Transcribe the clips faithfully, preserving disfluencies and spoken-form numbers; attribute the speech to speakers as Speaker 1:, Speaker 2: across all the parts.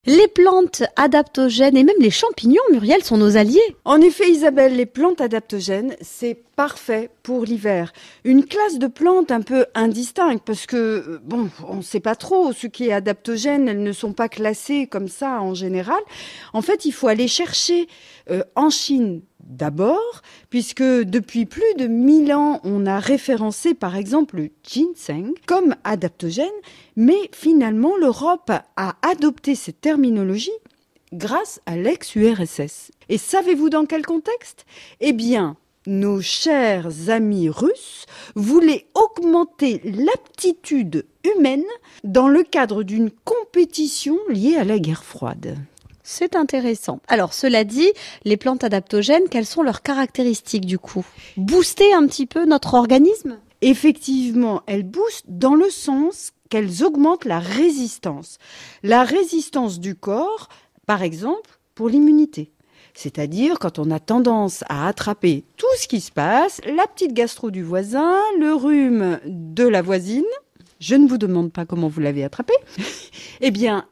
Speaker 1: Les plantes adaptogènes et même les champignons, Muriel, sont nos alliés.
Speaker 2: En effet, Isabelle, les plantes adaptogènes, c'est parfait pour l'hiver. Une classe de plantes un peu indistincte parce que, bon, on ne sait pas trop ce qui est adaptogène, elles ne sont pas classées comme ça en général. En fait, il faut aller chercher euh, en Chine d'abord, puisque depuis plus de mille ans, on a référencé par exemple le ginseng comme adaptogène, mais finalement l'Europe a adopté cette terminologie grâce à l'ex-U R S S. Et savez-vous dans quel contexte ? Eh bien, nos chers amis russes voulaient augmenter l'aptitude humaine dans le cadre d'une compétition liée à la guerre froide.
Speaker 1: C'est intéressant. Alors, cela dit, les plantes adaptogènes, quelles sont leurs caractéristiques du coup ? Booster un petit peu notre organisme ?
Speaker 2: Effectivement, elles boostent dans le sens qu'elles augmentent la résistance. La résistance du corps, par exemple, pour l'immunité. C'est-à-dire quand on a tendance à attraper tout ce qui se passe, la petite gastro du voisin, le rhume de la voisine, je ne vous demande pas comment vous l'avez attrapé, eh bien,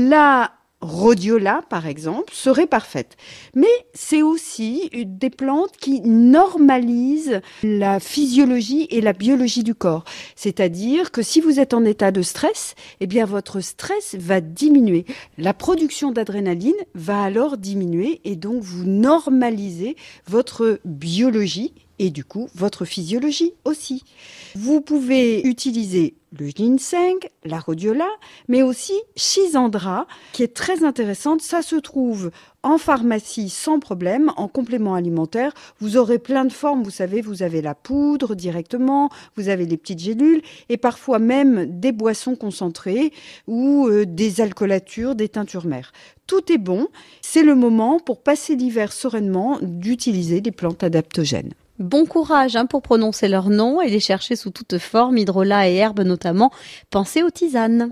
Speaker 2: la rhodiola, par exemple, serait parfaite. Mais c'est aussi des plantes qui normalisent la physiologie et la biologie du corps. C'est-à-dire que si vous êtes en état de stress, eh bien votre stress va diminuer. La production d'adrénaline va alors diminuer et donc vous normalisez votre biologie et du coup votre physiologie aussi. Vous pouvez utiliser le ginseng, la rhodiola, mais aussi Schisandra, qui est très intéressante. Ça se trouve en pharmacie sans problème, en complément alimentaire. Vous aurez plein de formes, vous savez, vous avez la poudre directement, vous avez les petites gélules et parfois même des boissons concentrées ou euh, des alcoolatures, des teintures mères. Tout est bon. C'est le moment pour passer l'hiver sereinement d'utiliser des plantes adaptogènes.
Speaker 1: Bon courage hein, pour prononcer leurs noms et les chercher sous toute forme, hydrolat et herbes notamment. Pensez aux tisanes.